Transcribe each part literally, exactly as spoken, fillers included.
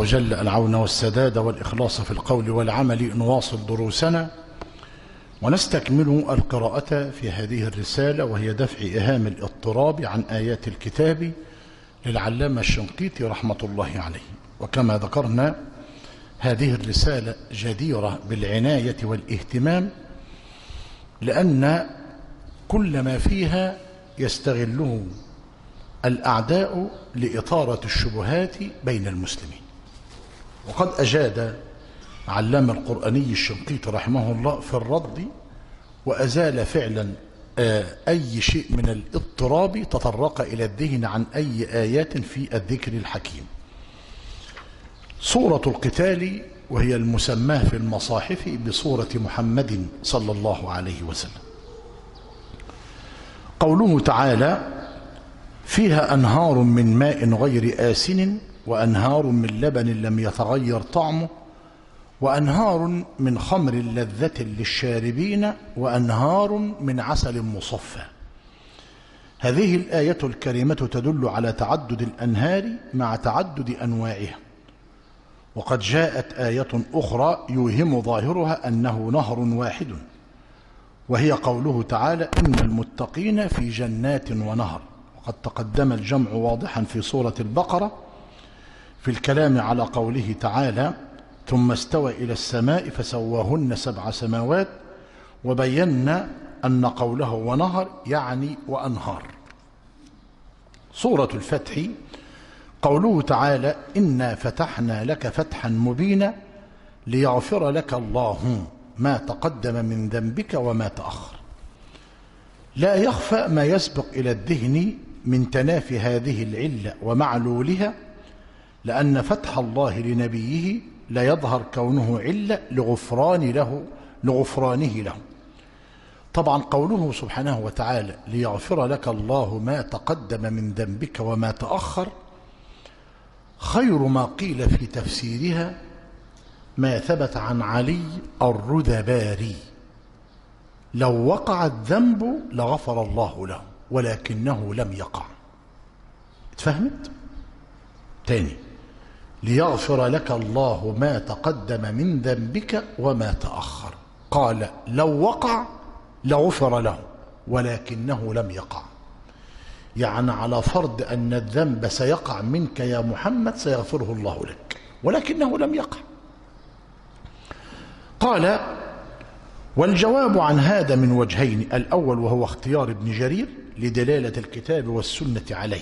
وجل العون والسداد والإخلاص في القول والعمل نواصل دروسنا ونستكمل القراءة في هذه الرسالة، وهي دفع إيهام الاضطراب عن آيات الكتاب للعلامة الشنقيطي رحمة الله عليه. وكما ذكرنا هذه الرسالة جديرة بالعناية والاهتمام، لأن كل ما فيها يستغله الأعداء لإثارة الشبهات بين المسلمين. وقد أجاد علامة القرآني الشنقيطي رحمه الله في الرد، وأزال فعلا أي شيء من الاضطراب تطرق إلى الذهن عن أي آيات في الذكر الحكيم. سورة القتال، وهي المسماة في المصاحف بسورة محمد صلى الله عليه وسلم. قوله تعالى: فيها أنهار من ماء غير آسن وأنهار من لبن لم يتغير طعمه وأنهار من خمر لذة للشاربين وأنهار من عسل مصفى. هذه الآية الكريمة تدل على تعدد الأنهار مع تعدد أنواعها. وقد جاءت آية أخرى يوهم ظاهرها أنه نهر واحد، وهي قوله تعالى: إن المتقين في جنات ونهر. وقد تقدم الجمع واضحا في سورة البقرة في الكلام على قوله تعالى: ثم استوى إلى السماء فسواهن سبع سماوات، وبينا أن قوله ونهر يعني وأنهار. سورة الفتح، قوله تعالى: إنا فتحنا لك فتحا مبينا ليغفر لك الله ما تقدم من ذنبك وما تأخر. لا يخفى ما يسبق إلى الذهن من تنافي هذه العلة ومعلولها، لأن فتح الله لنبيه لا يظهر كونه علة لغفران له لغفرانه له. طبعا قوله سبحانه وتعالى: ليغفر لك الله ما تقدم من ذنبك وما تأخر، خير ما قيل في تفسيرها ما ثبت عن علي الرذباري: لو وقع الذنب لغفر الله له ولكنه لم يقع. اتفهمت؟ تاني: ليغفر لك الله ما تقدم من ذنبك وما تأخر، قال لو وقع لغفر له ولكنه لم يقع. يعني على فرض أن الذنب سيقع منك يا محمد سيغفره الله لك ولكنه لم يقع. قال: والجواب عن هذا من وجهين: الأول وهو اختيار ابن جرير لدلالة الكتاب والسنة عليه،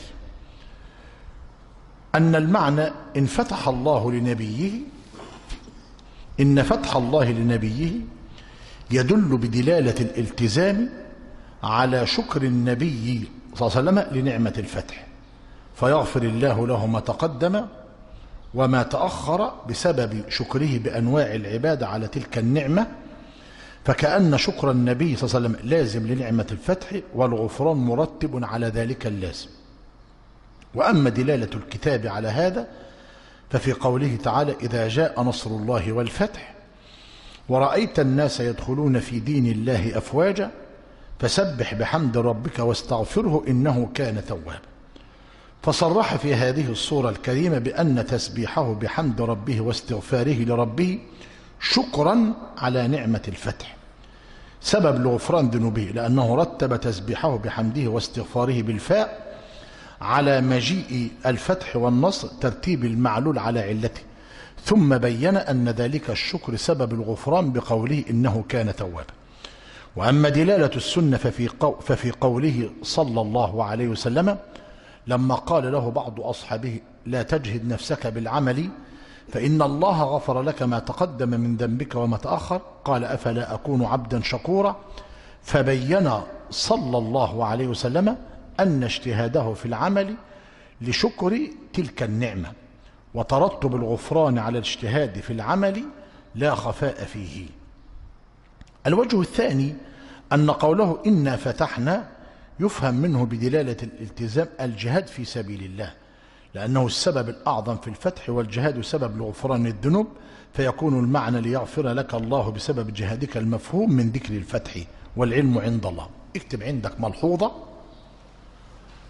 أن المعنى إن فتح الله لنبيه إن فتح الله لنبيه يدل بدلالة الالتزام على شكر النبي صلى الله عليه وسلم لنعمة الفتح، فيغفر الله له ما تقدم وما تأخر بسبب شكره بأنواع العبادة على تلك النعمة، فكأن شكر النبي صلى الله عليه وسلم لازم لنعمة الفتح والغفران مرتب على ذلك اللازم. وأما دلالة الكتاب على هذا ففي قوله تعالى: إذا جاء نصر الله والفتح ورأيت الناس يدخلون في دين الله أفواجا فسبح بحمد ربك واستغفره إنه كان توابا. فصرح في هذه الصورة الكريمة بأن تسبيحه بحمد ربه واستغفاره لربه شكرا على نعمة الفتح سبب لغفران ذنوبه، لأنه رتب تسبيحه بحمده واستغفاره بالفاء على مجيء الفتح والنصر ترتيب المعلول على علته، ثم بين أن ذلك الشكر سبب الغفران بقوله إنه كان توابا. وأما دلالة السنة ففي, قو ففي قوله صلى الله عليه وسلم لما قال له بعض أصحابه: لا تجهد نفسك بالعمل فإن الله غفر لك ما تقدم من ذنبك وما تأخر، قال: أفلا أكون عبدا شكورا؟ فبين صلى الله عليه وسلم أن اجتهاده في العمل لشكر تلك النعمة، وترتب الغفران على الاجتهاد في العمل لا خفاء فيه. الوجه الثاني أن قوله إنا فتحنا يفهم منه بدلالة الالتزام الجهاد في سبيل الله، لأنه السبب الأعظم في الفتح، والجهاد سبب لغفران الذنوب، فيكون المعنى ليغفر لك الله بسبب جهادك المفهوم من ذكر الفتح، والعلم عند الله. اكتب عندك ملحوظة: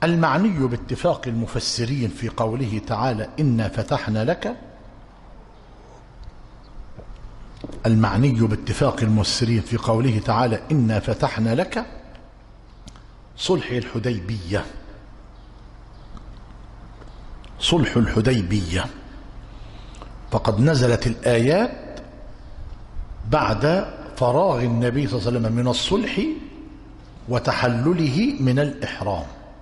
المعني باتفاق المفسرين في قوله تعالى إنا فتحنا لك، المعني باتفاق المفسرين في قوله تعالى إنا فتحنا لك صلح الحديبية، صلح الحديبية، فقد نزلت الآيات بعد فراغ النبي صلى الله عليه وسلم من الصلح وتحلله من الإحرام.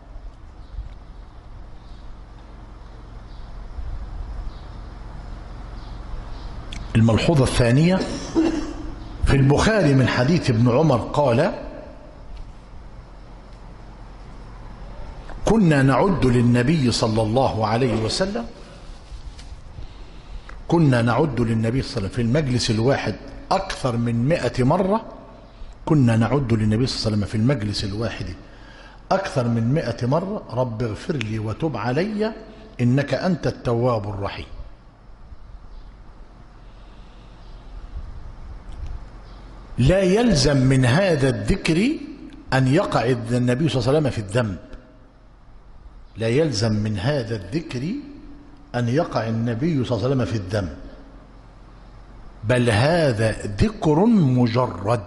الملحوظة الثانية في البخاري من حديث ابن عمر قال كنا نعد للنبي صلى الله عليه وسلم كنا نعد للنبي صلى الله عليه وسلم في المجلس الواحد أكثر من مئة مرة كنا نعد للنبي صلى الله عليه وسلم في المجلس الواحد أكثر من مئة مرة رب اغفر لي وتب علي إنك أنت التواب الرحيم. لا يلزم من هذا الذكر أن يقع النبي صلى الله عليه وسلم في الذنب، لا يلزم من هذا الذكر أن يقع النبي صلى الله عليه وسلم في الذنب، بل هذا ذكر مجرد.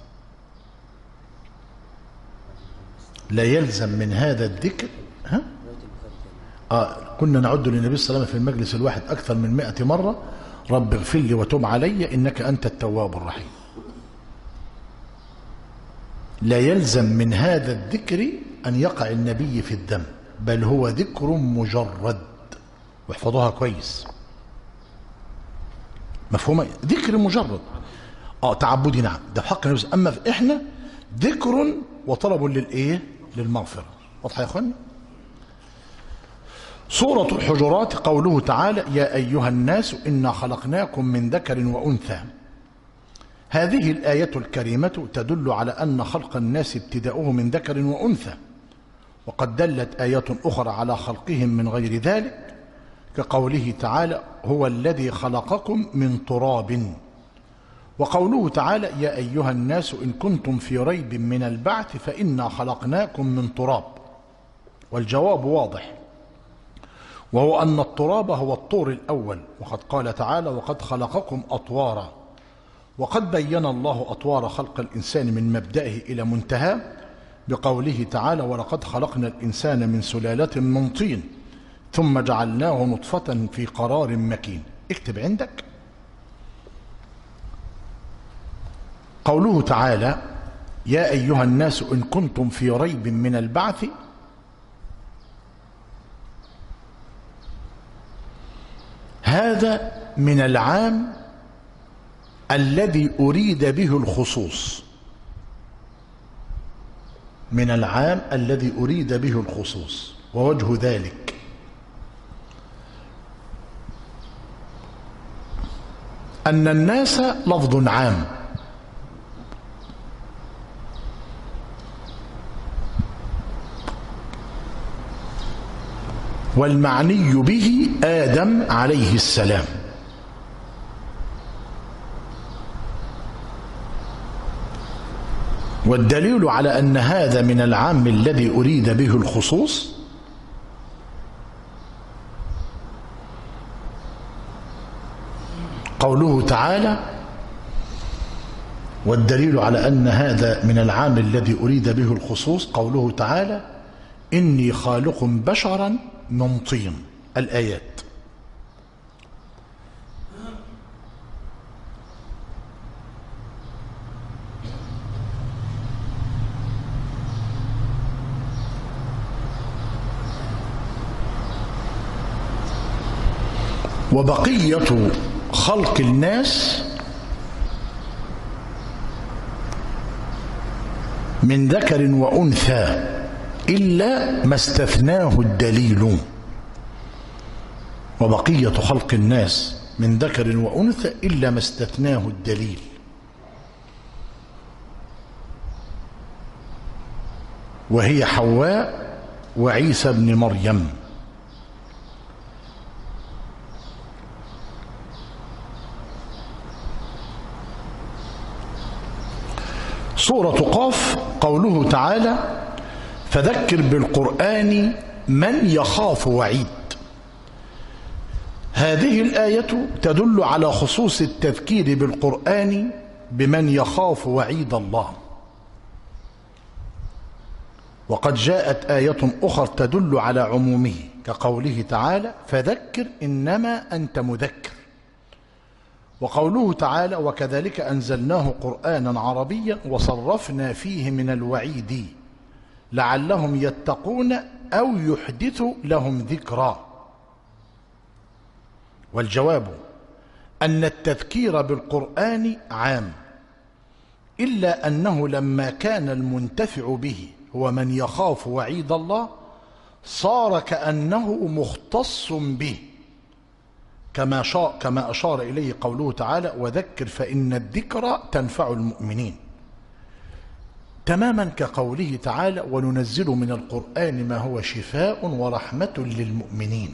لا يلزم من هذا الذكر ها؟ آه كنا نعد للنبي صلى الله عليه وسلم في المجلس الواحد أكثر من مئة مرة رب اغفر لي وتب علي إنك أنت التواب الرحيم. لا يلزم من هذا الذكر أن يقع النبي في الذنب، بل هو ذكر مجرد، واحفظوها كويس، مفهومة؟ ذكر مجرد اه تعبدي، نعم ده في حق النبي، اما في احنا ذكر وطلب للايه؟ للمغفرة. واضحة يا اخوان؟ سورة الحجرات قوله تعالى يا أيها الناس إنا خلقناكم من ذكر وأنثى. هذه الآية الكريمة تدل على أن خلق الناس ابتداؤه من ذكر وأنثى، وقد دلت آيات أخرى على خلقهم من غير ذلك، كقوله تعالى هو الذي خلقكم من تراب، وقوله تعالى يا أيها الناس إن كنتم في ريب من البعث فإنا خلقناكم من تراب. والجواب واضح، وهو أن التراب هو الطور الأول، وقد قال تعالى وقد خلقكم أطوارا، وقد بين الله أطوار خلق الإنسان من مبدئه إلى منتهى بقوله تعالى ولقد خلقنا الإنسان من سلالة من طين ثم جعلناه نطفة في قرار مكين. اكتب عندك قوله تعالى يا أيها الناس إن كنتم في ريب من البعث، هذا من العام الذي أريد به الخصوص، من العام الذي أريد به الخصوص. ووجه ذلك أن الناس لفظ عام، والمعني به آدم عليه السلام، والدليل على أن هذا من العام الذي أريد به الخصوص قوله تعالى والدليل على أن هذا من العام الذي أريد به الخصوص قوله تعالى إني خالق بشرا من طين. الآيات. وبقية خلق الناس من ذكر وأنثى إلا ما استثناه الدليل. وبقية خلق الناس من ذكر وأنثى إلا ما استثناه الدليل. وهي حواء وعيسى ابن مريم. سورة قاف قوله تعالى فذكر بالقرآن من يخاف وعيد. هذه الآية تدل على خصوص التذكير بالقرآن بمن يخاف وعيد الله. وقد جاءت آية أخرى تدل على عمومه كقوله تعالى فذكر إنما أنت مذكر، وقوله تعالى وكذلك أنزلناه قرآنا عربيا وصرفنا فيه من الوعيد لعلهم يتقون أو يحدث لهم ذكرا. والجواب أن التذكير بالقرآن عام، إلا أنه لما كان المنتفع به هو من يخاف وعيد الله صار كأنه مختص به، كما شاء كما أشار إليه قوله تعالى وذكر فإن الذكرى تنفع المؤمنين، تماما كقوله تعالى وننزل من القرآن ما هو شفاء ورحمة للمؤمنين.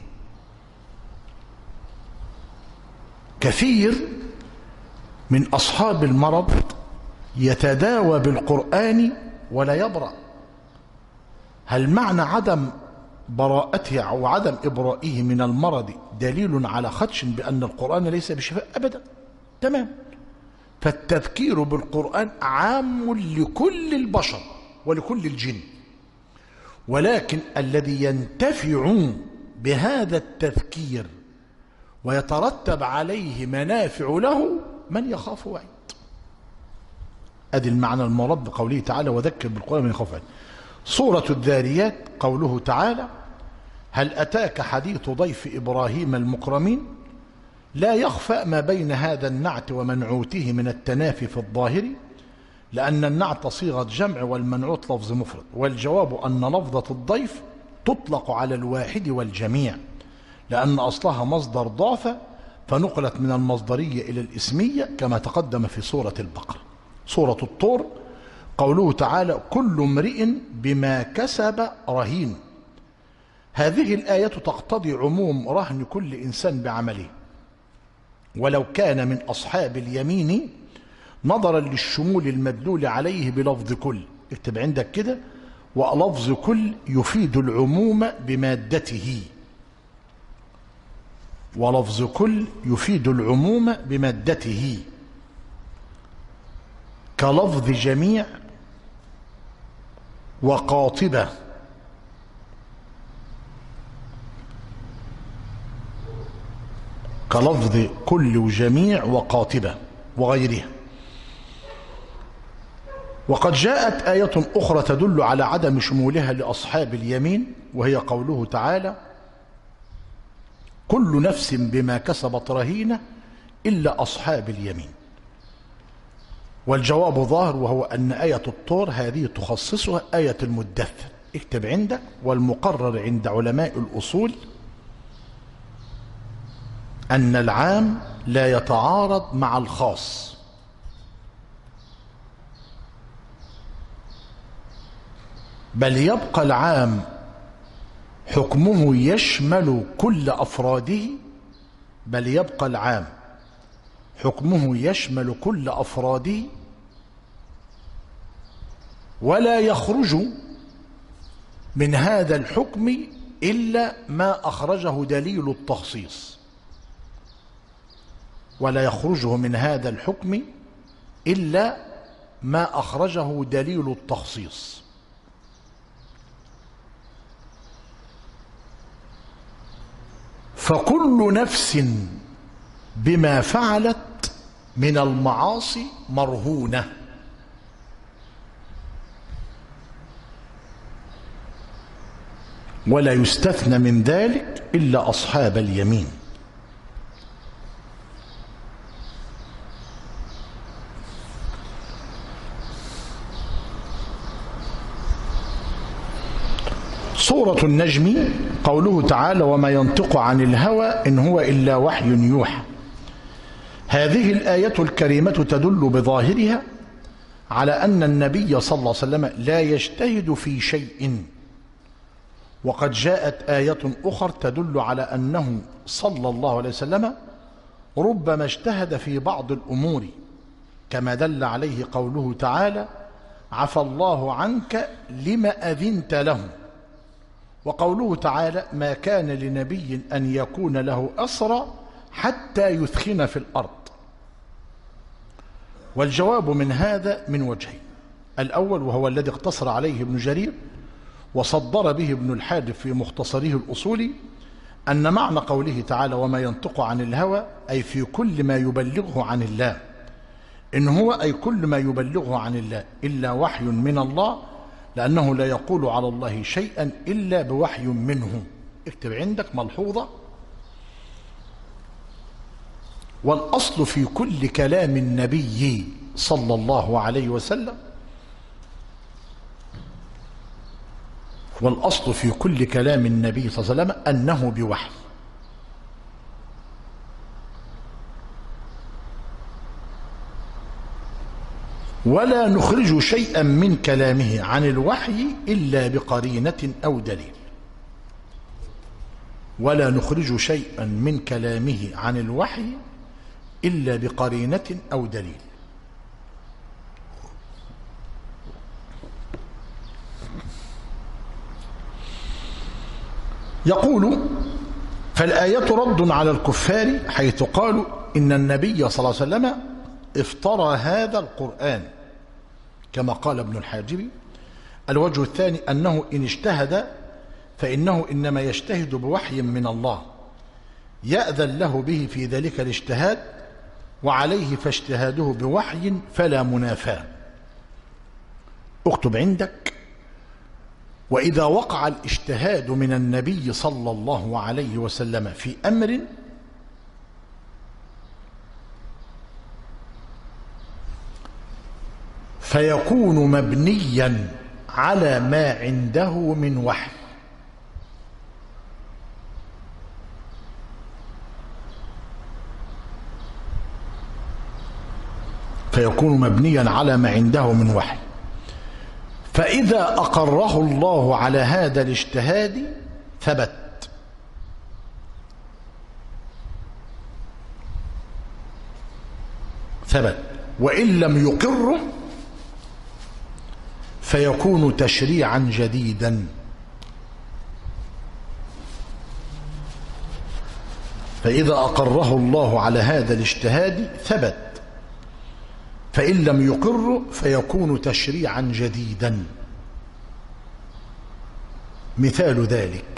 كثير من أصحاب المرض يتداوى بالقرآن ولا يبرأ. هل معنى عدم براءته أو عدم إبرائه من المرض دليل على خدش بأن القرآن ليس بشفاء؟ أبدا، تمام. فالتذكير بالقرآن عام لكل البشر ولكل الجن، ولكن الذي ينتفع بهذا التذكير ويترتب عليه منافع له من يخاف وعيد. أدي المعنى المراد بقوله تعالى وذكر بالقرآن من يخاف وعيد. سورة الذاريات قوله تعالى هل أتاك حديث ضيف إبراهيم المكرمين. لا يخفى ما بين هذا النعت ومنعوته من التنافي في الظاهر، لأن النعت صيغة جمع والمنعوت لفظ مفرد، والجواب أن لفظة الضيف تطلق على الواحد والجميع، لأن أصلها مصدر ضعف فنقلت من المصدرية إلى الإسمية كما تقدم في سورة البقرة. سورة الطور قوله تعالى كل امرئ بما كسب رهين. هذه الآية تقتضي عموم رهن كل إنسان بعمله، ولو كان من أصحاب اليمين نظرا للشمول المدلول عليه بلفظ كل. اكتب عندك كده ولفظ كل يفيد العموم بمادته، ولفظ كل يفيد العموم بمادته كلفظ جميع وقاطبة. كلفظ كل وجميع وقاطبة وغيرها. وقد جاءت آية أخرى تدل على عدم شمولها لأصحاب اليمين، وهي قوله تعالى كل نفس بما كسبت رهينة إلا أصحاب اليمين. والجواب ظاهر، وهو أن آية الطور هذه تخصصها آية المدثر. اكتب عندك والمقرر عند علماء الأصول أن العام لا يتعارض مع الخاص، بل يبقى العام حكمه يشمل كل أفراده بل يبقى العام حكمه يشمل كل أفراده ولا يخرج من هذا الحكم إلا ما أخرجه دليل التخصيص ولا يخرجه من هذا الحكم إلا ما أخرجه دليل التخصيص. فكل نفس بما فعلت من المعاصي مرهونة، ولا يستثنى من ذلك إلا أصحاب اليمين. سورة النجم قوله تعالى وما ينطق عن الهوى إن هو إلا وحي يوحى. هذه الآية الكريمة تدل بظاهرها على أن النبي صلى الله عليه وسلم لا يجتهد في شيء، وقد جاءت آية أخرى تدل على أنه صلى الله عليه وسلم ربما اجتهد في بعض الأمور، كما دل عليه قوله تعالى عفى الله عنك لما أذنت لهم. وقوله تعالى ما كان لنبي أن يكون له أسرى حتى يثخن في الأرض. والجواب من هذا من وجهين: الأول وهو الذي اقتصر عليه ابن جرير وصدر به ابن الحادث في مختصره الأصولي، أن معنى قوله تعالى وما ينطق عن الهوى أي في كل ما يبلغه عن الله، إن هو أي كل ما يبلغه عن الله إلا وحي من الله، لأنه لا يقول على الله شيئا إلا بوحي منه. اكتب عندك ملحوظة: والأصل في كل كلام النبي صلى الله عليه وسلم والأصل في كل كلام النبي صلى الله عليه وسلم أنه بوحي. ولا نخرج شيئا من كلامه عن الوحي إلا بقرينة أو دليل. ولا نخرج شيئا من كلامه عن الوحي إلا بقرينة أو دليل. يقول: فالآية رد على الكفار حيث قالوا إن النبي صلى الله عليه وسلم افترى هذا القرآن كما قال ابن الحاجب. الوجه الثاني أنه إن اجتهد فإنه إنما يجتهد بوحي من الله يأذن له به في ذلك الاجتهاد، وعليه فاجتهاده بوحي فلا منافاة. اكتب عندك: وإذا وقع الاجتهاد من النبي صلى الله عليه وسلم في أمر فيكون مبنيا على ما عنده من وحي. فيكون مبنيا على ما عنده من وحي فإذا أقره الله على هذا الاجتهاد ثبت. ثبت وإن لم يقره فيكون تشريعا جديدا. فإذا أقره الله على هذا الاجتهاد ثبت، فإن لم يقر فيكون تشريعا جديدا. مثال ذلك: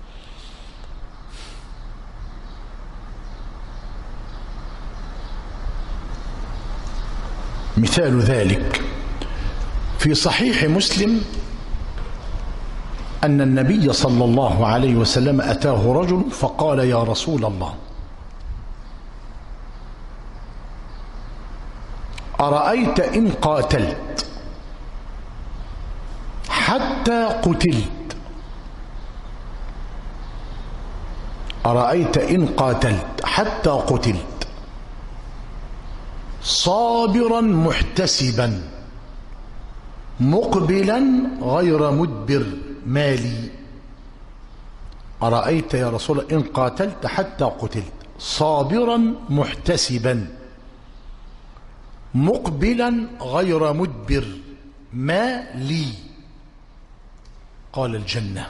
مثال ذلك في صحيح مسلم أن النبي صلى الله عليه وسلم أتاه رجل فقال: يا رسول الله، أرأيت إن قاتلت حتى قتلت أرأيت إن قاتلت حتى قتلت صابرا محتسبا مقبلا غير مدبر مالي. أرأيت يا رسول الله إن قاتلت حتى قتلت صابرا محتسبا مقبلا غير مدبر ما لي؟ قال: الجنة.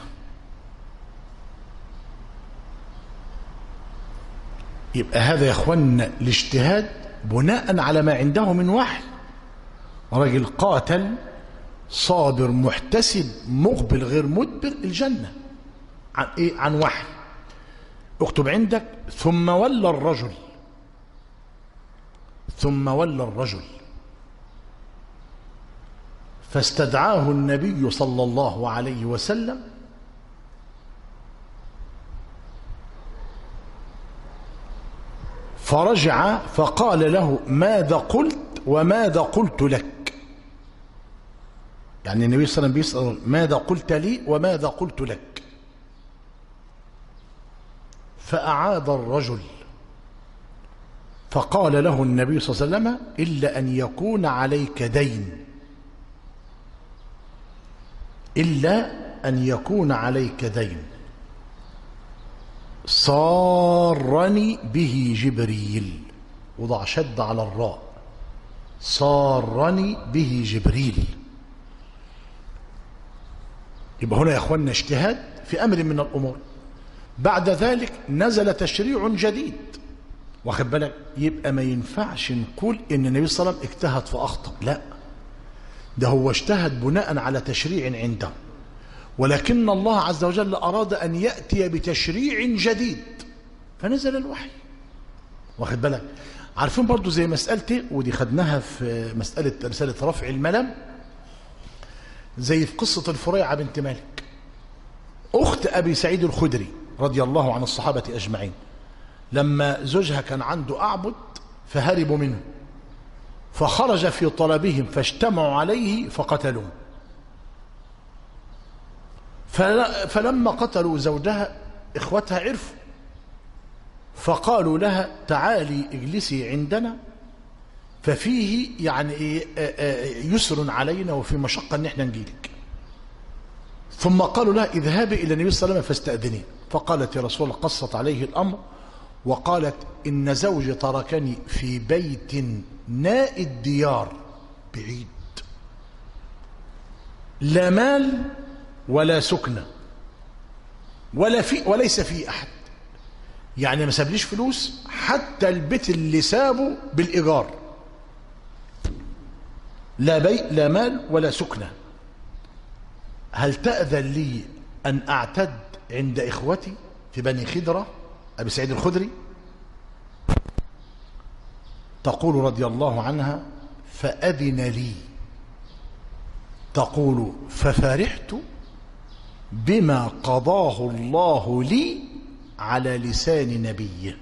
يبقى هذا يا اخوانا الاجتهاد بناء على ما عنده من وحي. رجل قاتل صابر محتسب مقبل غير مدبر، الجنة. عن ايه؟ عن وحي. اكتب عندك: ثم ولى الرجل ثم ولى الرجل فاستدعاه النبي صلى الله عليه وسلم فرجع فقال له: ماذا قلت وماذا قلت لك؟ يعني النبي صلى الله عليه وسلم بيسأل: ماذا قلت لي وماذا قلت لك؟ فأعاد الرجل فقال له النبي صلى الله عليه وسلم: إلا أن يكون عليك دين إلا أن يكون عليك دين صارني به جبريل. وضع شد على الراء: صارني به جبريل. يبقى هنا يا اخواننا اجتهاد في امر من الامور. بعد ذلك نزل تشريع جديد، واخد بالك؟ يبقى ما ينفعش نقول ان النبي صلى الله عليه وسلم اجتهد فاخطأ، لا، ده هو اجتهد بناء على تشريع عنده، ولكن الله عز وجل اراد ان ياتي بتشريع جديد فنزل الوحي، واخد بالك؟ عارفين برضو زي مسألتي، ودي خدناها في مسألة رسالة رفع الملام، زي في قصة الفريعة بنت مالك أخت أبي سعيد الخدري رضي الله عن الصحابة أجمعين، لما زوجها كان عنده أعبد فهربوا منه، فخرج في طلبهم فاجتمعوا عليه فقتلوه. فلما قتلوا زوجها إخوتها عرفوا، فقالوا لها تعالي اجلسي عندنا، ففيه يعني يسر علينا وفي مشقة ان احنا نجيلك. ثم قالوا لها اذهبي الى النبي صلى الله عليه وسلم فاستأذنيه، فقالت يا رسول الله، قصت عليه الامر وقالت ان زوجي تركني في بيت ناء الديار بعيد، لا مال ولا سكنة ولا في وليس فيه احد، يعني ما سابليش فلوس، حتى البيت اللي سابه بالايجار، لا بيت لا مال ولا سكنة، هل تأذن لي أن أعتد عند إخوتي في بني خدرة أبي سعيد الخدري؟ تقول رضي الله عنها فأذن لي، تقول ففرحت بما قضاه الله لي على لسان نبيه،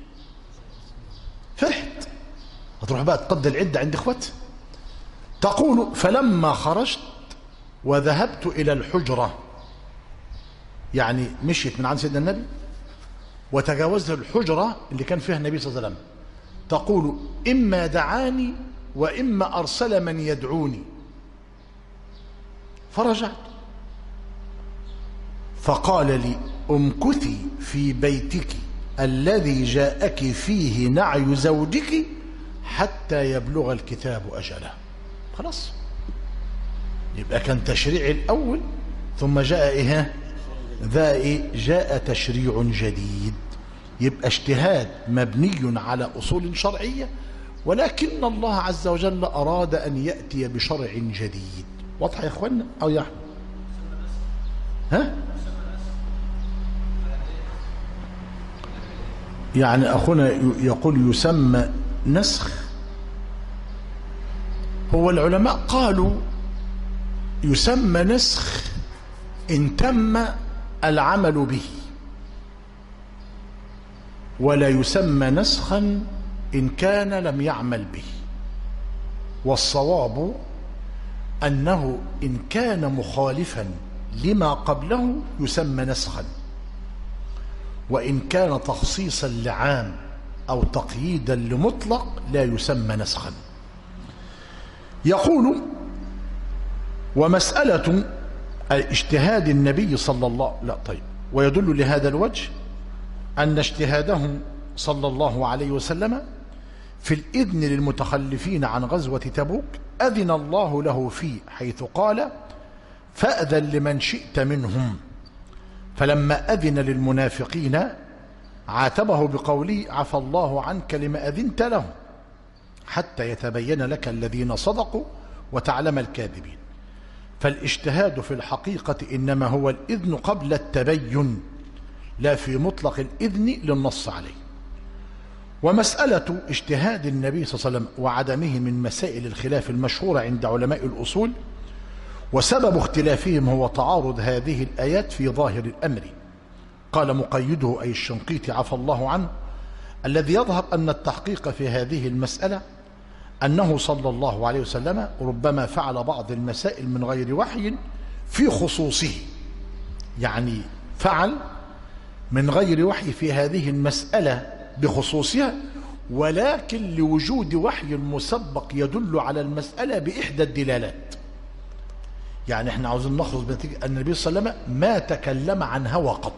فرحت، هتروح بقى تقضي العدة عند إخوتي. تقول فلما خرجت وذهبت إلى الحجرة، يعني مشيت من عند سيدنا النبي وتجاوزت الحجرة اللي كان فيها النبي صلى الله عليه وسلم، تقول إما دعاني وإما أرسل من يدعوني، فرجعت فقال لي امكثي في بيتك الذي جاءك فيه نعي زوجك حتى يبلغ الكتاب أجله. خلاص، يبقى كان تشريع الأول ثم جاء إيه ذا إيه جاء تشريع جديد، يبقى اجتهاد مبني على أصول شرعية، ولكن الله عز وجل أراد أن يأتي بشرع جديد. واضح يا إخوانا أو يا أحمد؟ ها؟ يعني أخونا يقول يسمى نسخ، هو العلماء قالوا يسمى نسخ إن تم العمل به، ولا يسمى نسخا إن كان لم يعمل به، والصواب أنه إن كان مخالفا لما قبله يسمى نسخا، وإن كان تخصيصا لعام أو تقييدا لمطلق لا يسمى نسخا. يقول ومسألة اجتهاد النبي صلى الله لا طيب ويدل لهذا الوجه أن اجتهاده صلى الله عليه وسلم في الإذن للمتخلفين عن غزوة تبوك أذن الله له فيه، حيث قال فأذن لمن شئت منهم، فلما أذن للمنافقين عاتبه بقوله عفى الله عنك لما أذنت له حتى يتبين لك الذين صدقوا وتعلم الكاذبين. فالاجتهاد في الحقيقة إنما هو الإذن قبل التبين، لا في مطلق الإذن للنص عليه. ومسألة اجتهاد النبي صلى الله عليه وسلم وعدمه من مسائل الخلاف المشهورة عند علماء الأصول، وسبب اختلافهم هو تعارض هذه الآيات في ظاهر الأمر. قال مقيده أي الشنقيطي عفى الله عنه الذي يظهر أن التحقيق في هذه المسألة أنه صلى الله عليه وسلم ربما فعل بعض المسائل من غير وحي في خصوصه، يعني فعل من غير وحي في هذه المسألة بخصوصها، ولكن لوجود وحي مسبق يدل على المسألة بإحدى الدلالات. يعني احنا عاوزين نخلص بنتيجة أن النبي صلى الله عليه وسلم ما تكلم عن هوى قط،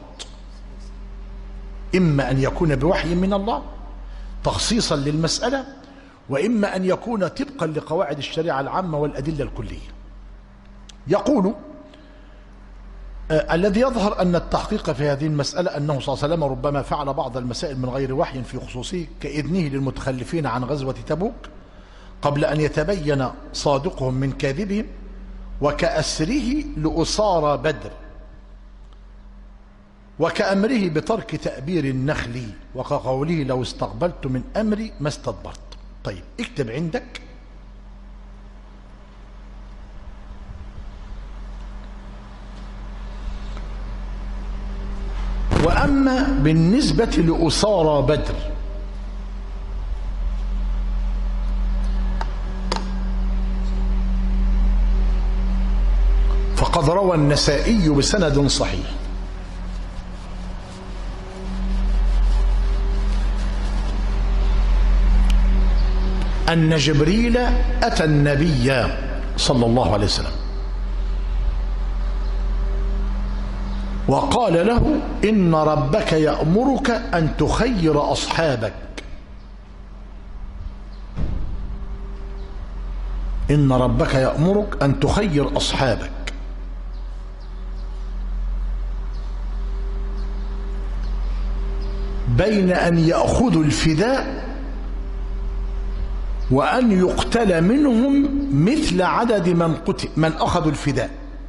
إما أن يكون بوحي من الله تخصيصا للمسألة، وإما أن يكون طبقا لقواعد الشريعة العامة والأدلة الكلية. يقول آه الذي يظهر أن التحقيق في هذه المسألة أنه صلى الله عليه وسلم ربما فعل بعض المسائل من غير وحي في خصوصه، كإذنه للمتخلفين عن غزوة تبوك قبل أن يتبين صادقهم من كاذبهم، وكأسره لأسارى بدر، وكأمره بترك تأبير النخل، وكقوله لو استقبلت من أمري ما استدبرت. طيب اكتب عندك وأما بالنسبة لأسارى بدر فقد روى النسائي بسند صحيح أن جبريل أتى النبي صلى الله عليه وسلم وقال له إن ربك يأمرك أن تخير أصحابك إن ربك يأمرك أن تخير أصحابك بين أن يأخذوا الفداء وأن يقتل منهم مثل عدد من قتل من أخذوا الفداء،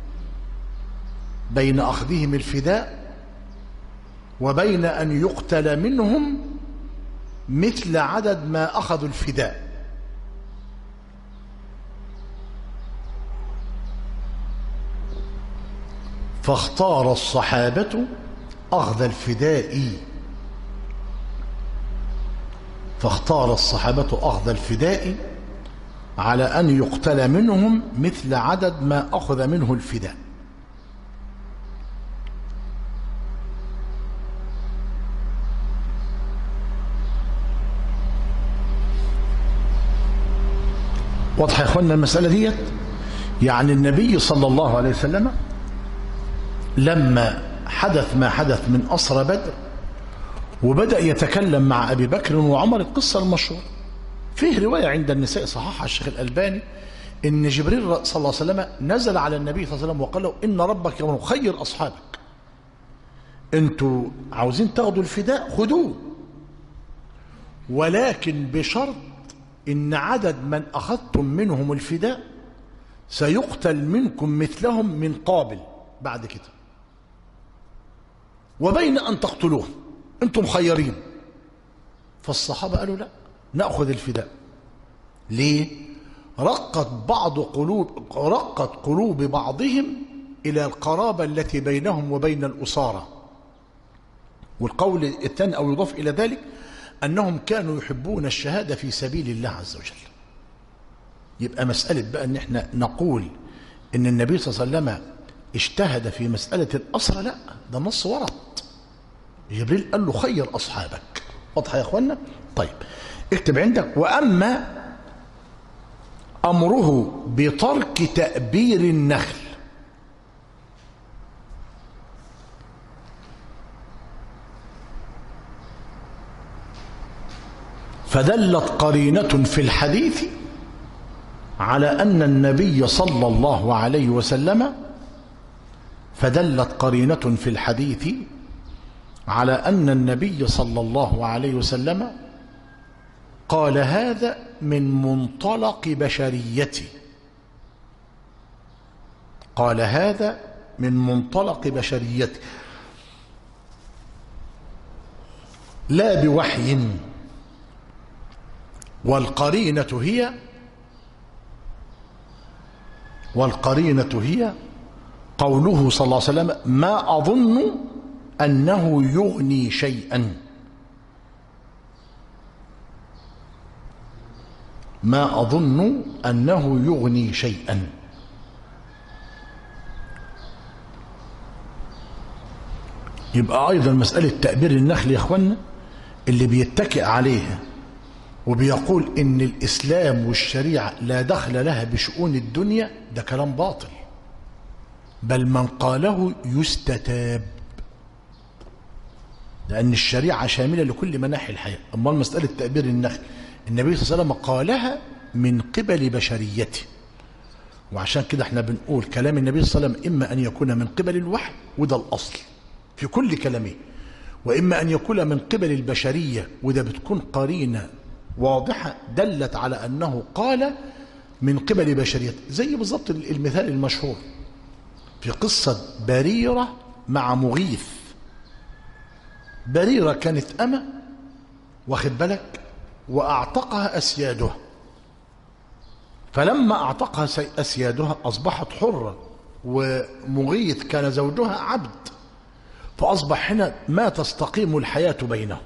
بين أخذهم الفداء وبين أن يقتل منهم مثل عدد ما أخذوا الفداء. فاختار الصحابة أخذ الفداء فاختار الصحابة أخذ الفداء على أن يقتل منهم مثل عدد ما أخذ منه الفداء. واضح يا اخوانا المسألة ديت؟ يعني النبي صلى الله عليه وسلم لما حدث ما حدث من أسرى بدر وبدأ يتكلم مع أبي بكر وعمر، القصة المشهورة فيه رواية عند النساء صححها الشيخ الألباني إن جبريل صلى الله عليه وسلم نزل على النبي صلى الله عليه وسلم وقال له إن ربك يأمر خير أصحابك، أنتوا عاوزين تاخدوا الفداء خدوه، ولكن بشرط إن عدد من أخذتم منهم الفداء سيقتل منكم مثلهم من قابل بعد كده، وبين أن تقتلوهم أنتم خيرين. فالصحابة قالوا لا نأخذ الفداء. ليه؟ رقت بعض قلوب رقت قلوب بعضهم إلى القرابة التي بينهم وبين الأسارة. والقول الثاني أو يضاف إلى ذلك أنهم كانوا يحبون الشهادة في سبيل الله عز وجل. يبقى مسألة بقى أن احنا نقول أن النبي صلى الله عليه وسلم اجتهد في مسألة الأسرة، لا، ده نص ورد. جبريل قال له خير أصحابك. واضح يا أخوانا؟ طيب اكتب عندك وأما أمره بترك تأبير النخل فدلت قرينة في الحديث على أن النبي صلى الله عليه وسلم فدلت قرينة في الحديث على أن النبي صلى الله عليه وسلم قال هذا من منطلق بشريته قال هذا من منطلق بشريته لا بوحي. والقرينة هي والقرينة هي قوله صلى الله عليه وسلم ما أظن أنه يغني شيئا ما أظن أنه يغني شيئا. يبقى أيضا مسألة تأبير النخل يا أخوانا اللي بيتكئ عليها وبيقول إن الإسلام والشريعة لا دخل لها بشؤون الدنيا، ده كلام باطل، بل من قاله يستتاب، لأن الشريعة شاملة لكل مناحي الحياة. أما مسألة تأبير النخل النبي صلى الله عليه وسلم قالها من قبل بشريته، وعشان كده احنا بنقول كلام النبي صلى الله عليه وسلم إما أن يكون من قبل الوحي، وده الأصل في كل كلامه، وإما أن يكون من قبل البشرية، وده بتكون قرينة واضحة دلت على أنه قال من قبل بشرية. زي بالضبط المثال المشهور في قصة بريرة مع مغيث. بريرة كانت أمة، واخد بالك، وأعتقها أسيادها، فلما أعتقها أسيادها أصبحت حرة، ومغيث كان زوجها عبد، فأصبح هنا ما تستقيم الحياة بينهم.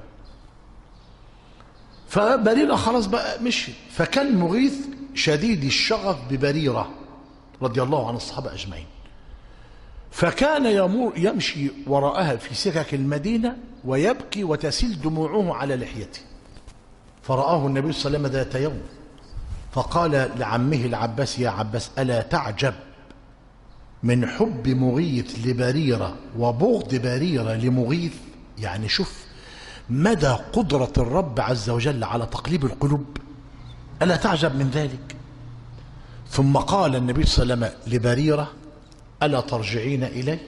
فبريرة خلاص بقى مشي، فكان مغيث شديد الشغف ببريرة رضي الله عن الصحابة أجمعين، فكان يمر يمشي وراءها في سكك المدينة ويبكي وتسيل دموعه على لحيته. فرآه النبي صلى الله عليه وسلم ذات يوم فقال لعمه العباس: يا عباس، ألا تعجب من حب مغيث لبريرة وبغض بريرة لمغيث؟ يعني شوف مدى قدرة الرب عز وجل على تقليب القلوب، ألا تعجب من ذلك؟ ثم قال النبي صلى الله عليه وسلم لبريرة: ألا ترجعين إلي؟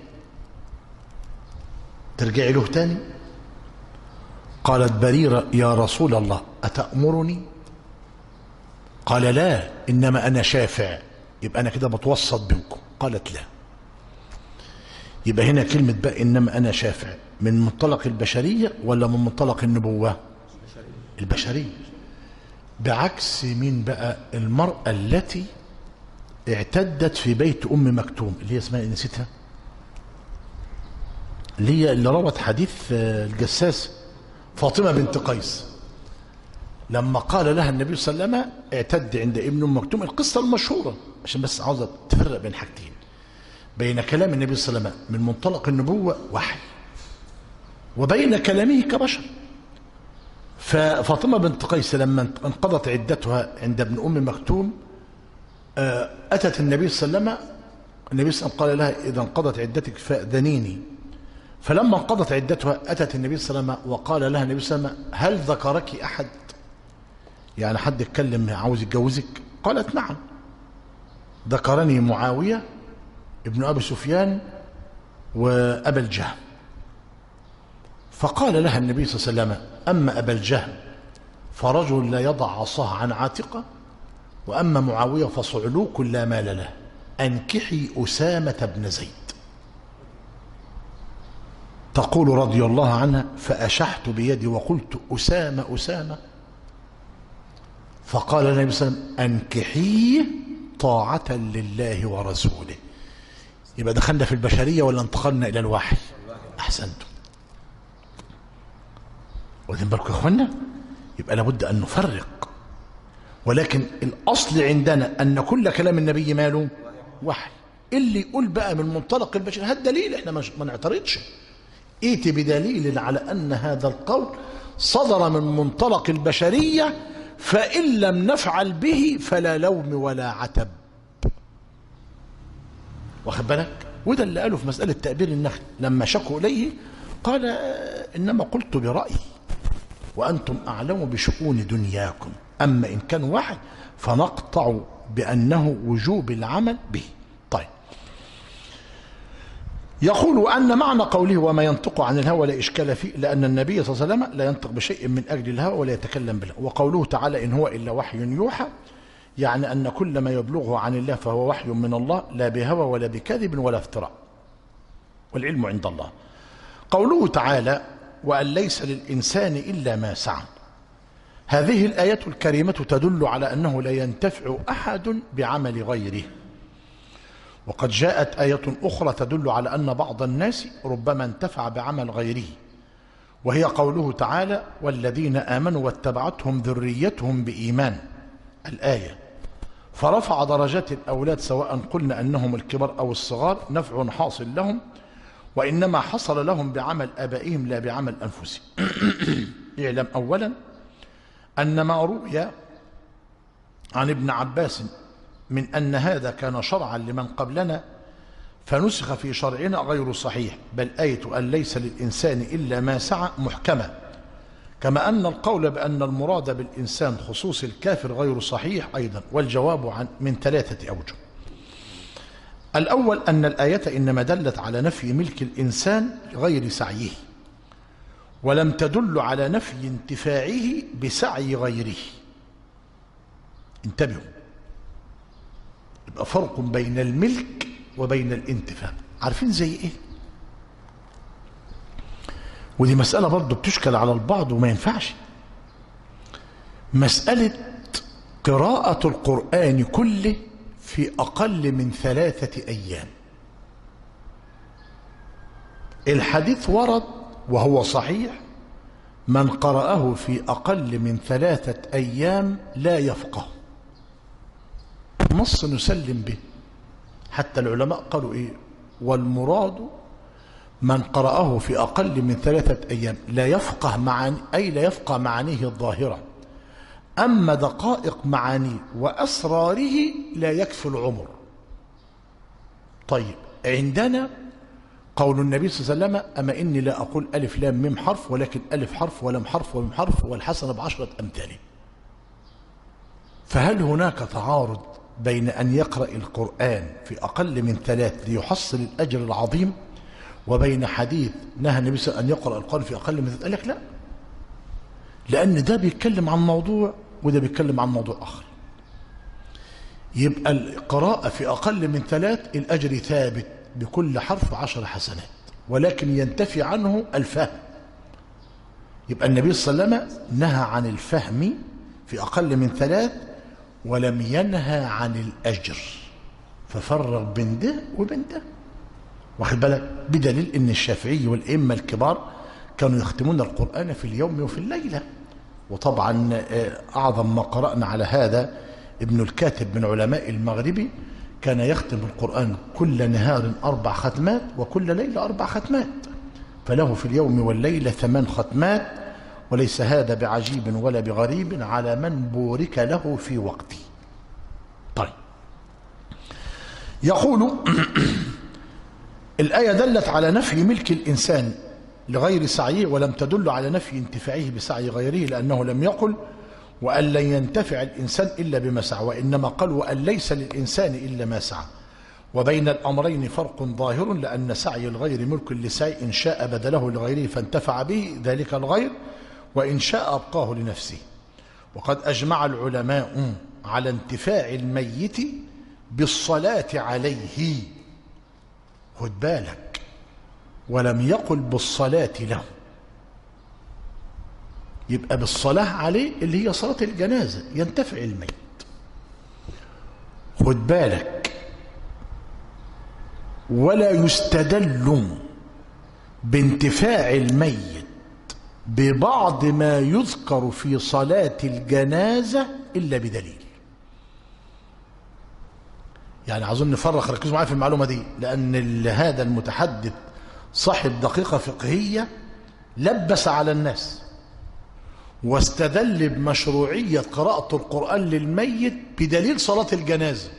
ترجعي له تاني؟ قالت بريرة: يا رسول الله أتأمرني؟ قال: لا، إنما أنا شافع. يبقى أنا كده بتوسط بينكم. قالت: لا. يبقى هنا كلمة بقى إنما أنا شافع من منطلق البشرية ولا من منطلق النبوة؟ البشرية. بعكس مين بقى؟ المرأة التي اعتدت في بيت أم مكتوم، اللي هي اسمها نسيتها، اللي هي اللي روت حديث الجساس، فاطمة بنت قيس، لما قال لها النبي صلى الله عليه وسلم: اعتد عند ابن أم مكتوم. القصة المشهورة، عشان بس عاوزة تفرق بين حاجتين، بين كلام النبي صلى الله عليه وسلم من منطلق النبوة وحي، وبين كلامه كبشر. ففاطمة بنت قيس لما انقضت عدتها عند ابن أم مكتوم أتت النبي صلى الله عليه وسلم. النبي صلى الله عليه وسلم قال لها: إذا انقضت عدتك فأذنيني. فلما انقضت عدتها أتت النبي صلى الله عليه وسلم وقال لها النبي صلى الله عليه وسلم: هل ذكرك أحد؟ يعني حد اتكلم عاوز يتجوزك؟ قالت: نعم، ذكرني معاوية ابن أبي سفيان وأبا الجهم. فقال لها النبي صلى الله عليه وسلم: أما أبا الجهم فرجل لا يضع عصاه عن عاتقه، وأما معاوية فصعلوك لا مال له، أنكحي أسامة بن زيد. تقول رضي الله عنها: فأشحت بيدي وقلت: أسامة أسامة. فقال النبي صلى الله عليه وسلم: أنكحيه طاعة لله ورسوله. يبقى دخلنا في البشرية ولا انتقلنا إلى الوحي؟ أحسنتم. واخدين بالكم يا اخوانا؟ يبقى لابد أن نفرق، ولكن الأصل عندنا أن كل كلام النبي ماله وحي. اللي يقول بقى من منطلق البشر هذا دليل، احنا ما نعترضش، ائتي بدليل على أن هذا القول صدر من منطلق البشرية، فإن لم نفعل به فلا لوم ولا عتب. واخد بالك؟ وده اللي قاله في مسألة تأبير النخل لما شكوا إليه، قال: إنما قلت برأيي وأنتم أعلم بشؤون دنياكم، أما إن كان واحد فنقطع بأنه وجوب العمل به. طيب، يقول أن معنى قوله وما ينطق عن الهوى لا إشكال فيه، لأن النبي صلى الله عليه وسلم لا ينطق بشيء من أجل الهوى ولا يتكلم بالله. وقوله تعالى: إن هو إلا وحي يوحى، يعني أن كل ما يبلغه عن الله فهو وحي من الله، لا بهوى ولا بكذب ولا افتراء، والعلم عند الله. قوله تعالى: وأن ليس للإنسان إلا ما سعى، هذه الآية الكريمة تدل على أنه لا ينتفع أحد بعمل غيره. وقد جاءت آية أخرى تدل على أن بعض الناس ربما انتفع بعمل غيره، وهي قوله تعالى: والذين آمنوا واتبعتهم ذريتهم بإيمان، الآية. فرفع درجات الأولاد سواء قلنا أنهم الكبار أو الصغار، نفع حاصل لهم، وإنما حصل لهم بعمل آبائهم لا بعمل أنفسهم. اعلم أولا أن ما روي عن ابن عباس من أن هذا كان شرعا لمن قبلنا فنسخ في شرعنا غير صحيح، بل آية أن ليس للإنسان إلا ما سعى محكمة، كما أن القول بأن المراد بالإنسان خصوص الكافر غير صحيح أيضا، والجواب عن من ثلاثة أوجه. الأول أن الآية إنما دلت على نفي ملك الإنسان غير سعيه، ولم تدل على نفي انتفاعه بسعي غيره. انتبهوا، يبقى فرق بين الملك وبين الانتفاع. عارفين زي ايه؟ ودي مسألة برضه بتشكل على البعض وما ينفعش. مسألة قراءة القرآن كله في أقل من ثلاثة أيام. الحديث ورد وهو صحيح: من قرأه في أقل من ثلاثة أيام لا يفقه. نص نسلم به، حتى العلماء قالوا إيه؟ والمراد من قرأه في أقل من ثلاثة أيام لا يفقه معاني، أي لا يفقه معانيه الظاهرة، أما دقائق معانيه وأسراره لا يكفي العمر. طيب، عندنا قول النبي صلى الله عليه وسلم: أما إني لا أقول ألف لام ميم حرف، ولكن ألف حرف ولام حرف وميم حرف والحسنة بعشرة أمثاله. فهل هناك تعارض بين أن يقرأ القرآن في أقل من ثلاث ليحصل الأجر العظيم، وبين حديث نهى النبي صلى الله عليه وسلم أن يقرأ القرآن في أقل من ثلاث؟ قال لك لا، لأن ده بيتكلم عن موضوع وده بيتكلم عن موضوع آخر. يبقى القراءة في أقل من ثلاث الأجر ثابت بكل حرف عشر حسنات، ولكن ينتفي عنه الفهم. يبقى النبي صلى الله عليه وسلم نهى عن الفهم في أقل من ثلاث ولم ينهى عن الأجر، ففرق بين ده وبين ده، واخد بالك؟ بدليل ان الشافعي والائمه الكبار كانوا يختمون القرآن في اليوم وفي الليله. وطبعا اعظم ما قرأنا على هذا ابن الكاتب من علماء المغربي، كان يختم القرآن كل نهار اربع ختمات وكل ليله اربع ختمات، فله في اليوم والليله ثمان ختمات، وليس هذا بعجيب ولا بغريب على من بورك له في وقته. طيب، يقول الآية دلت على نفي ملك الإنسان لغير سعيه، ولم تدل على نفي انتفاعه بسعي غيره، لأنه لم يقل وأن لن ينتفع الإنسان إلا بما سعى، وإنما قال وأن ليس للإنسان إلا ما سعى. وبين الأمرين فرق ظاهر، لأن سعي الغير ملك لسعي، إن شاء بدله لغيره فانتفع به ذلك الغير، وإن شاء أبقاه لنفسه. وقد أجمع العلماء على انتفاع الميت بالصلاة عليه، خد بالك، ولم يقل بالصلاة له. يبقى بالصلاة عليه اللي هي صلاة الجنازة ينتفع الميت. خد بالك، ولا يستدل بانتفاع الميت ببعض ما يذكر في صلاة الجنازة إلا بدليل. يعني عاوزين نفرق، ركزوا معايا في المعلومة دي، لأن هذا المتحدث صاحب دقيقة فقهية لبس على الناس واستدل بمشروعية قراءة القرآن للميت بدليل صلاة الجنازة،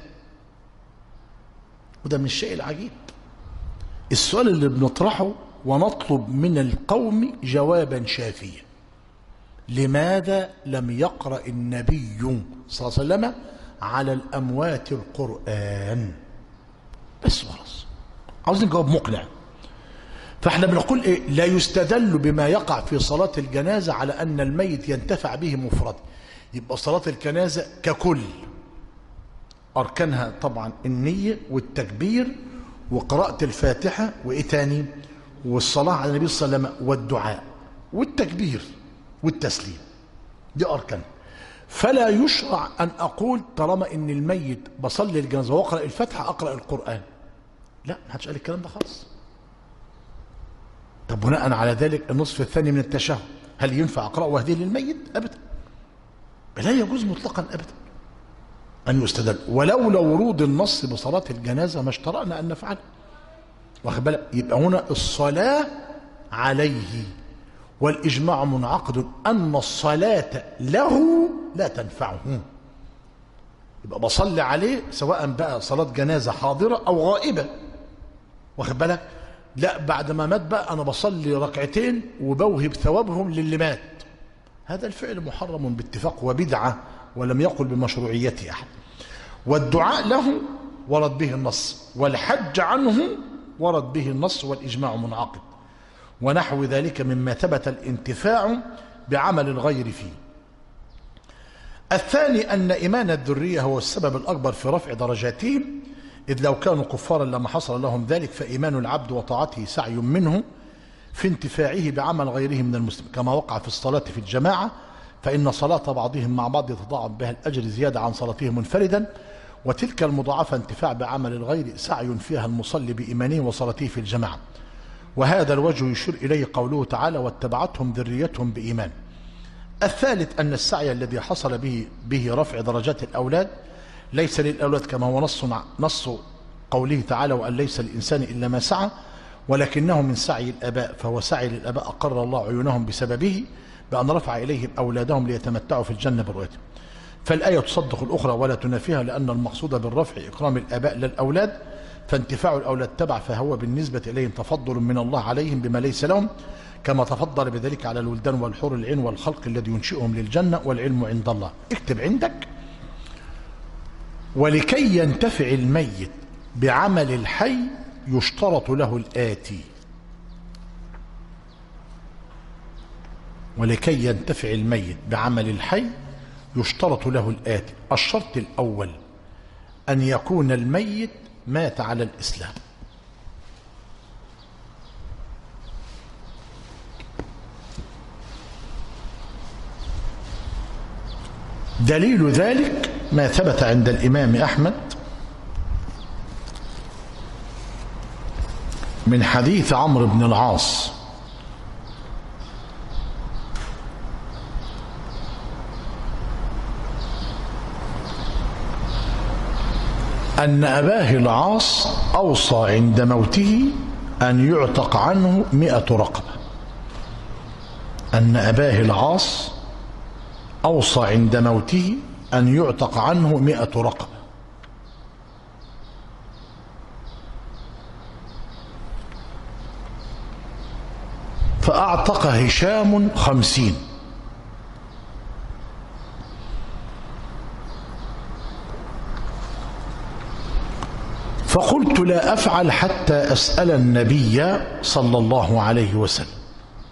وده من الشيء العجيب. السؤال اللي بنطرحه ونطلب من القوم جوابا شافيا: لماذا لم يقرأ النبي صلى الله عليه وسلم على الأموات القرآن؟ بس خلاص، عاوزين جواب مقنع. فاحنا بنقول ايه؟ لا يستدل بما يقع في صلاة الجنازة على أن الميت ينتفع به مفرد. يبقى صلاة الجنازة ككل أركانها طبعا النية والتكبير وقراءة الفاتحة وإيه تاني؟ والصلاة على النبي صلى الله عليه وسلم والدعاء والتكبير والتسليم، دي أركان. فلا يشرع أن أقول طالما إن الميت بصلي الجنازة وأقرأ الفاتحة أقرأ القرآن. لا، ما حدش قال الكلام ده خالص. طب بناء على ذلك النصف الثاني من التشهد هل ينفع أقرأه وهديه للميت؟ أبدا، لا يجوز مطلقا أبدا أن يستدل. ولولا ورود النص بصلاة الجنازة ما اشترأنا أن نفعله، واخد بالك؟ يبقى هنا الصلاة عليه، والإجماع منعقد أن الصلاة له لا تنفعه. يبقى بصلي عليه سواء بقى صلاة جنازة حاضرة أو غائبة، واخد بالك؟ لا، بعد ما مات بقى أنا بصلي ركعتين وبوهب ثوابهم للي مات. هذا الفعل محرم باتفاق وبدعة، ولم يقل بمشروعيته أحد. والدعاء له ورد به النص، والحج عنه ورد به النص والإجماع منعقد، ونحو ذلك مما ثبت الانتفاع بعمل الغير فيه. الثاني أن إيمان الذرية هو السبب الأكبر في رفع درجاتهم، إذ لو كانوا كفارا لما حصل لهم ذلك، فإيمان العبد وطاعته سعي منه في انتفاعه بعمل غيره من المسلم، كما وقع في الصلاة في الجماعة، فإن صلاة بعضهم مع بعض يتضاعف بها الأجر زيادة عن صلاته منفردا، وتلك المضاعفة انتفاع بعمل الغير سعي فيها المصلي بإيمانه وصلاته في الجماعة. وهذا الوجه يشير إليه قوله تعالى واتبعتهم ذريتهم بإيمان. الثالث أن السعي الذي حصل به به رفع درجات الأولاد ليس للأولاد كما هو نص نص قوله تعالى وأن ليس للإنسان إلا ما سعى، ولكنه من سعي الآباء، فهو سعي للآباء أقر الله عيونهم بسببه بأن رفع إليهم أولادهم ليتمتعوا في الجنة برؤيته. فالآية تصدق الأخرى ولا تنافيها، لأن المقصود بالرفع إكرام الآباء للأولاد، فانتفاع الأولاد تبع، فهو بالنسبة إليهم تفضل من الله عليهم بما ليس لهم، كما تفضل بذلك على الولدان والحور العين والخلق الذي ينشئهم للجنة، والعلم عند الله. اكتب عندك: ولكي ينتفع الميت بعمل الحي يشترط له الآتي. ولكي ينتفع الميت بعمل الحي يشترط له الآتي: الشرط الأول أن يكون الميت مات على الإسلام. دليل ذلك ما ثبت عند الإمام أحمد من حديث عمرو بن العاص أن أباه العاص أوصى عند موته أن يعتق عنه مئة رقبة. أن أباه العاص أوصى عند موته أن يعتق عنه مئة رقبة. فأعتق هشام خمسين. فقلت لا أفعل حتى أسأل النبي صلى الله عليه وسلم.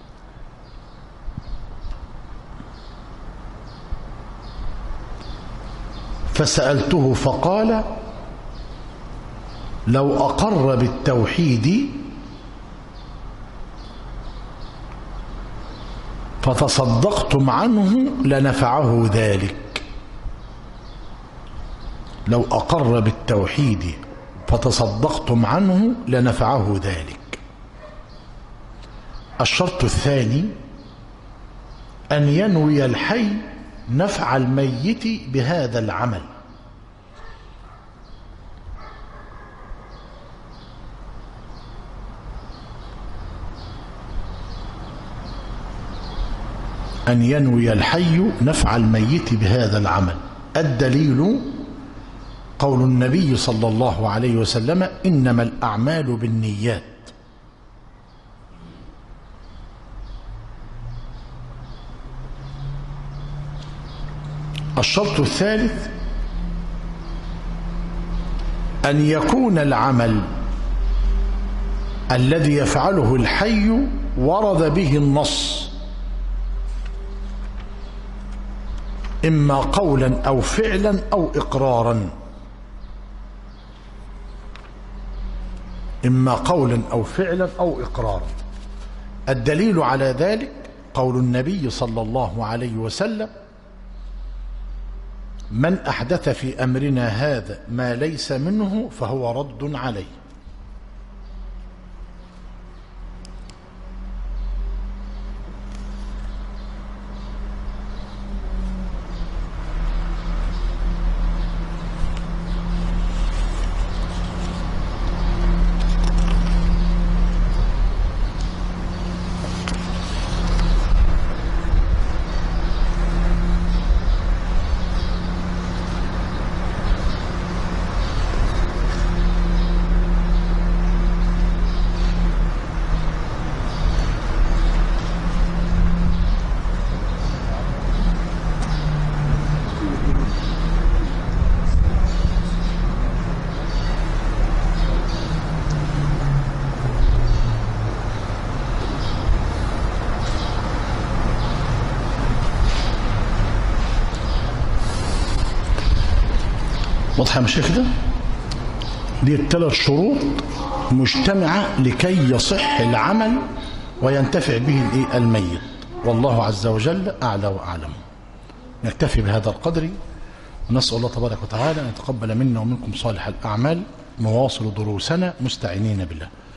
فسألته فقال لو أقر بالتوحيد فتصدقتم عنه لنفعه ذلك. لو أقر بالتوحيد فتصدقتم عنه لنفعه ذلك. الشرط الثاني أن ينوي الحي نفع الميت بهذا العمل. أن ينوي الحي نفع الميت بهذا العمل. الدليل قول النبي صلى الله عليه وسلم إنما الأعمال بالنيات. الشرط الثالث أن يكون العمل الذي يفعله الحي ورد به النص، إما قولا أو فعلا أو إقرارا. إما قولا أو فعلا أو إقرارا. الدليل على ذلك قول النبي صلى الله عليه وسلم من أحدث في أمرنا هذا ما ليس منه فهو رد عليه. واضحة يا مشايخ كده؟ دي الثلاث شروط مجتمعة لكي يصح العمل وينتفع به الايه الميت. والله عز وجل أعلى وأعلم. نكتفي بهذا القدر ونسأل الله تبارك وتعالى أن يتقبل منا ومنكم صالح الأعمال. نواصل دروسنا مستعينين بالله.